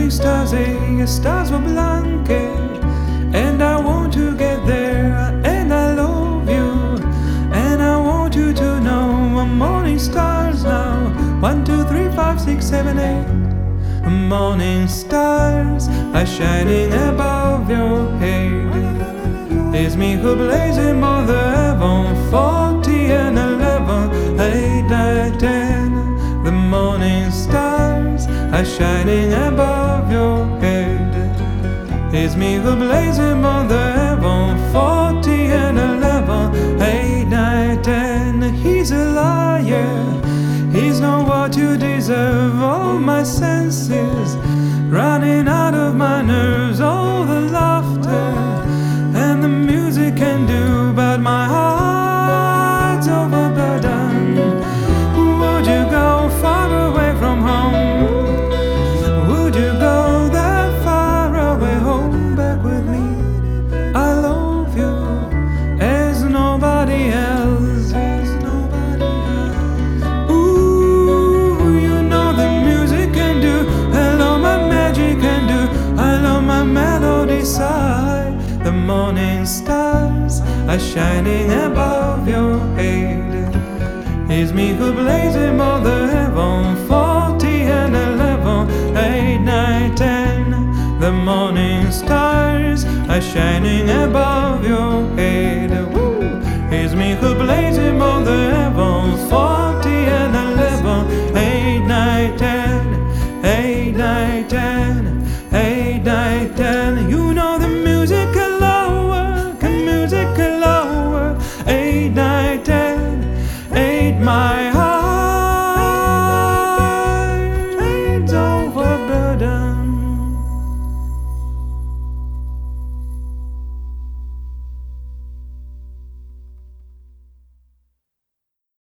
stars were blanket, and I want to get there, and I love you, and I want you to know morning stars now. 1, 2, 3, 5, 6, 7, 8. Morning stars are shining above your head. It's me who blazes more the heaven. 40 and 11, 8, 9, 10. The morning stars are shining above your head. It's me who blazes more the heaven. 40 and 11, 8, 9, 10. He's a liar, he's not what you deserve. All my senses running out of my nerves. All the laughter and the music can do, but my heart's overburdened. Would you go far away from home? Would you go that far away home back with me? I love you as nobody else. Ooh, you know the music can do, I love my magic can do, I love my melody side. The morning stars are shining above your head. It's me who blazes more the heaven. 40 and 11, 8, 9, 10. The morning stars are shining above your head. Woo! It's me who blazes more the heaven.